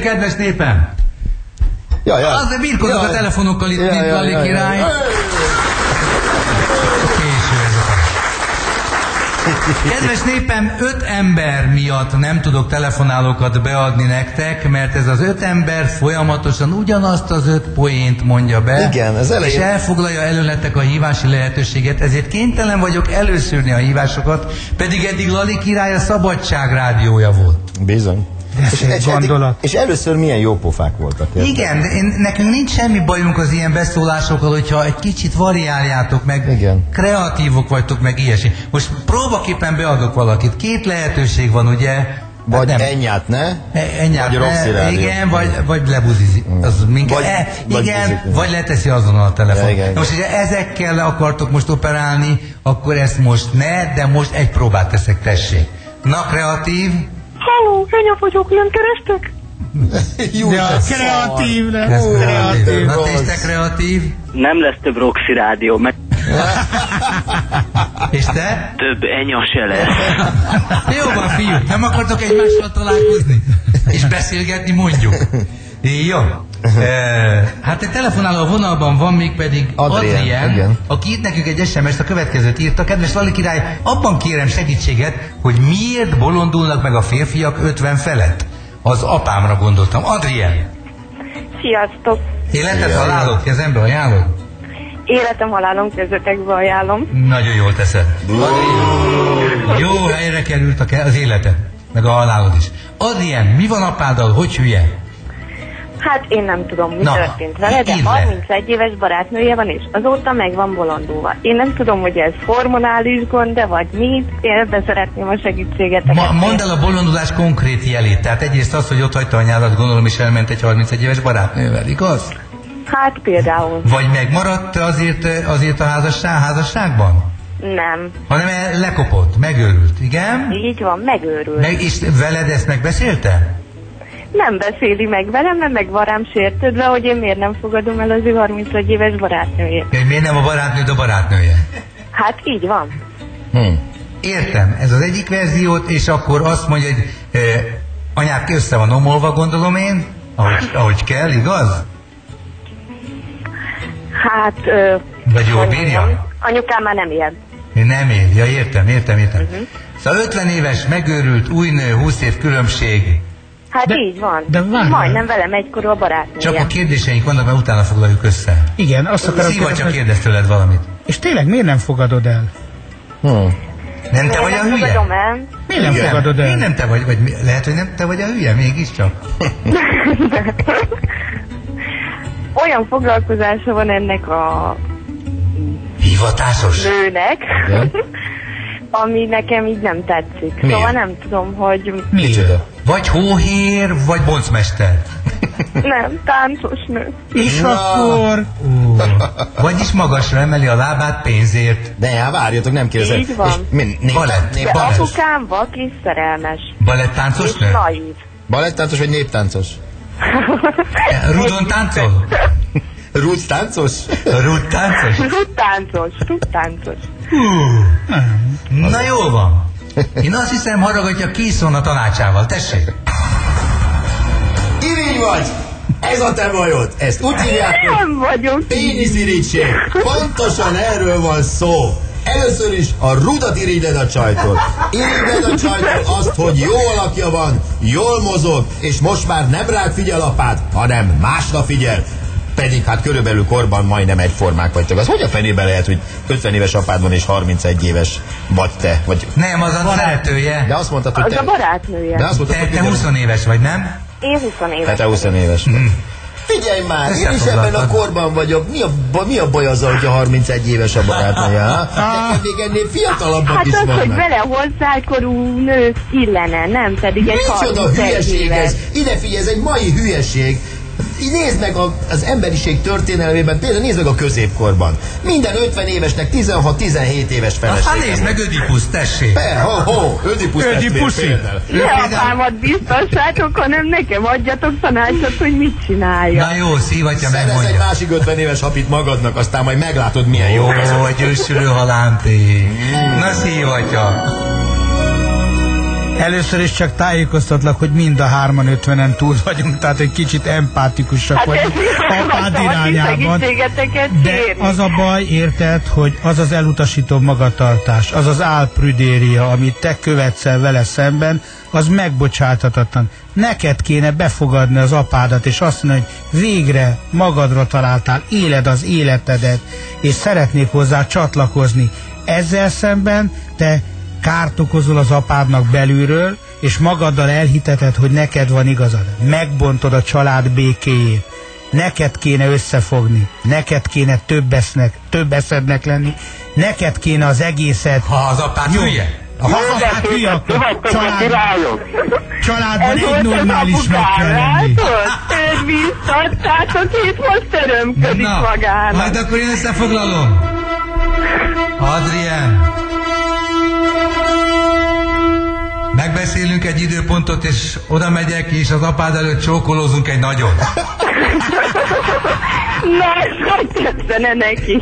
kedves népem! Azért birkozok a telefonokkal itt, mint Lali király. Kedves népem, 5 ember miatt nem tudok telefonálókat beadni nektek, mert ez az 5 ember folyamatosan ugyanazt az 5 poént mondja be. Igen, és elfoglalja előletek a hívási lehetőséget, ezért kénytelen vagyok előszűrni a hívásokat, pedig eddig Lali király a Szabadság rádiója volt. Bizony. És először milyen jó pofák voltak. Igen, de nekünk nincs semmi bajunk az ilyen beszólásokkal, hogyha egy kicsit variáljátok meg, igen. Kreatívok vagytok meg ilyesmi. Most próbaképpen beadok valakit. 2 lehetőség van, ugye? Vagy Enyát ne, vagy Roxy rádió. Igen, vagy lebuzizi. Vagy leteszi azonnal a telefon. Igen. Most, hogyha ezekkel ezekkel most operálni, akkor ezt most ne, de most egy próbát teszek, tessék. Na, kreatív. Halló, Enya vagyok, nem kerestek? Kreatív lesz. Na, te kreatív. Nem lesz több Roxy rádió, mert... És te? Több Enya se lesz. Jó van, fiúk, nem akartok egymással találkozni? És beszélgetni mondjuk. Jó. Hát egy telefonáló vonalban van, még pedig Adrien, aki írt nekünk egy SMS-t, a következőt írta. Kedves Lali király, abban kérem segítséget, hogy miért bolondulnak meg a férfiak 50 felett. Az apámra gondoltam. Adrien! Sziasztok! Életed halálod, kezembe ajánlod? Életem halálom kezetekbe ajánlom. Nagyon jól teszed. Adrien, jó helyre került az életed, meg a halálod is. Adrien, mi van apáddal, hogy hülye? Hát én nem tudom, mi történt vele, de 31 éves barátnője van, és azóta meg van bolondulva. Én nem tudom, hogy ez hormonális gond, de vagy mi, én ebben szeretném a segítségeteket. Mondd el a bolondulás konkrét jelét. Tehát egyrészt az, hogy ott hagyta anyádat, gondolom, és elment egy 31 éves barátnővel, igaz? Hát például. Vagy megmaradt azért a házasságban? Nem. Hanem lekopott, megőrült, igen? Így van, megőrült. És veled ezt megbeszélte? Nem beszéli meg velem, mert meg van rám sértődve, hogy én miért nem fogadom el az ő 31 éves barátnőjét. Miért nem a barátnőd a barátnője? Hát így van. Értem, ez az egyik verziót, és akkor azt mondja, hogy anyák össze van omolva, gondolom én, ahogy kell, igaz? Hát... Vagy jól bírja? Anyukám már nem él. Nem él, ja értem. Szóval 50 éves, megőrült, új nő, 20 év különbség. Hát így van. De majdnem velem egykorú a barátnője. Csak a kérdéseink vannak, mert utána foglaljuk össze. Igen, azt akarom kérdezni. Szíva, csak kérdez tőled valamit. És tényleg miért nem fogadod el? Nem te vagy a hülye? Miért nem fogadod el? Nem te vagy lehet, hogy nem te vagy a hülye, mégiscsak. Olyan foglalkozása van ennek a hivatásos nőnek, ami nekem így nem tetszik. Miért? Szóval nem tudom, hogy... Micsoda? Vagy hóhér, vagy boncmester. Nem, táncos nő. És akkor... Vagyis magasra emeli a lábát pénzért. De várjatok, nem kérdezem. Így van. Balett. De apukám vak és szerelmes. Balettáncos nő? És naív. Balettáncos vagy néptáncos? Rudon táncol? Rúdtáncos? Rúdtáncos. Na jó van. Én azt hiszem, haragatja Készon a tanácsával. Tessék! Irigy vagy! Ez a te bajod! Ezt úgy hívják, hogy péniszirigység. Pontosan erről van szó. Először is a rudat irigyled a csajtól. Irigyled a csajtól azt, hogy jó alakja van, jól mozog, és most már nem rád figyel apád, hanem másra figyel. Pedig hát körülbelül korban majdnem egyformák vagytok. Az hogy a fenében lehet, hogy 50 éves apád van és 31 éves vagy te? Vagy... Nem, az a szeretője. De azt mondtad, hogy te... Az a barátnője. De azt mondtad, te 20 éves vagy, nem? Én 20 éves. Hát te 20 éves. Figyelj már, én is ebben a korban vagyok. Mi a baj azzal, hogy a 31 éves a barátnője? Nekem még ennél fiatalabbak is vannak. Hát az, hogy vele hozzákorú nők illene, nem pedig egy 31 éves. Ide figyelj, ez egy mai hülyeség. Nézd meg az emberiség történelmében, például nézd meg a középkorban. Minden 50 évesnek 16-17 éves felesége. Hát nézd meg Ödipuszt, tessék. Ödipuszt testvér. Ne apámat biztossátok, hanem nekem adjatok tanácsot, hogy mit csinálja. Na jó, szívatja megmondja. Szerez egy másik 50 éves hapit magadnak, aztán majd meglátod, milyen jó. Egy ősülő halánté. Na szívatja. Először is csak tájékoztatlak, hogy mind a 3-an 50-en túl vagyunk, tehát egy kicsit empátikusak vagyunk apád irányában. De az a baj, érted, hogy az az elutasító magatartás, az az álprüdéria, amit te követsz el vele szemben, az megbocsáthatatlan. Neked kéne befogadni az apádat, és azt mondani, hogy végre magadra találtál, éled az életedet, és szeretnék hozzá csatlakozni. Ezzel szemben te kárt okozol az apádnak belülről, és magaddal elhiteted, hogy neked van igazad. Megbontod a család békéjét. Neked kéne összefogni. Neked kéne több eszednek lenni. Neked kéne az egészet... Ha az apád hülye? Ha az apád hülye, akkor családban egy normálisnak kell lenni. Őt visszadtátok, itt most örömködik magának. Majd akkor én összefoglalom. Adrien, megbeszélünk egy időpontot, és oda megyek, és az apád előtt csókolózunk egy nagyot. Ne neki.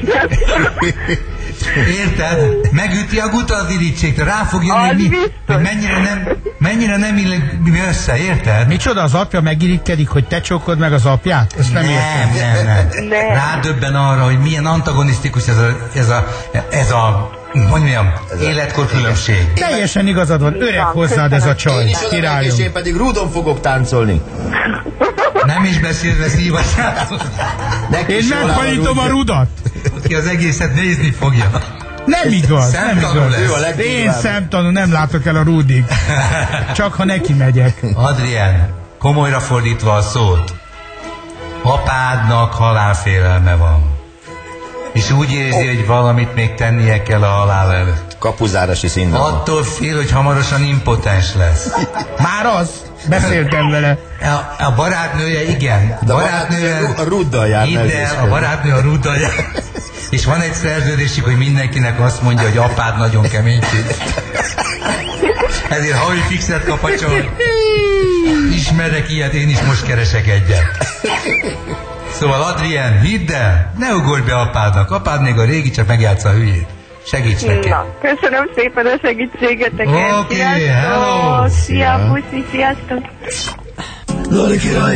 Érted? Megüti a gutadirítségtől, rá fog jönni, hogy mennyire nem illik össze, érted? Micsoda, az apja megirigkedik, hogy te csókod meg az apját? Ezt nem értem. Nem. Rádöbben arra, hogy milyen antagonisztikus ez a mondjam, életkor különbség. Teljesen igazad van, öreg hozzád ez a csaj. Én is oda meg, és én pedig rúdon fogok táncolni. Nem is beszélve szívasától. Én megfajítom a rudat. Aki az egészet nézni fogja. Nem igaz, nem igaz. Én szemtanú, nem látok el a rúdig. Csak ha neki megyek. Adrien, komolyra fordítva a szót, apádnak halálfélelme van. És úgy érzi, hogy valamit még tennie kell a halál előtt. Kapuzárási színben. Attól fél, hogy hamarosan impotens lesz. Már az? Beszéltem vele. A barátnője igen. De a ruddal jár. A barátnő a ruddal jár. És van egy szerződésük, hogy mindenkinek azt mondja, hogy apád nagyon keménység. Ezért havi fixet kap a csaj. Ismerek ilyet, én is most keresek egyet. Szóval Adrien, hidd el, ne ugorj be apádnak. Apád még a régi, csak megjátsza a hülyét. Segíts neki. Na, köszönöm szépen a segítségeteket. Oké, hello. Szia, puszi, sziasztok. Loli király.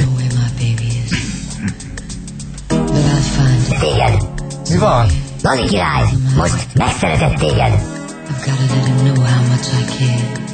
Téged. Mi van? Loli király, most megszeretett téged. I've gotta let him know how much I care.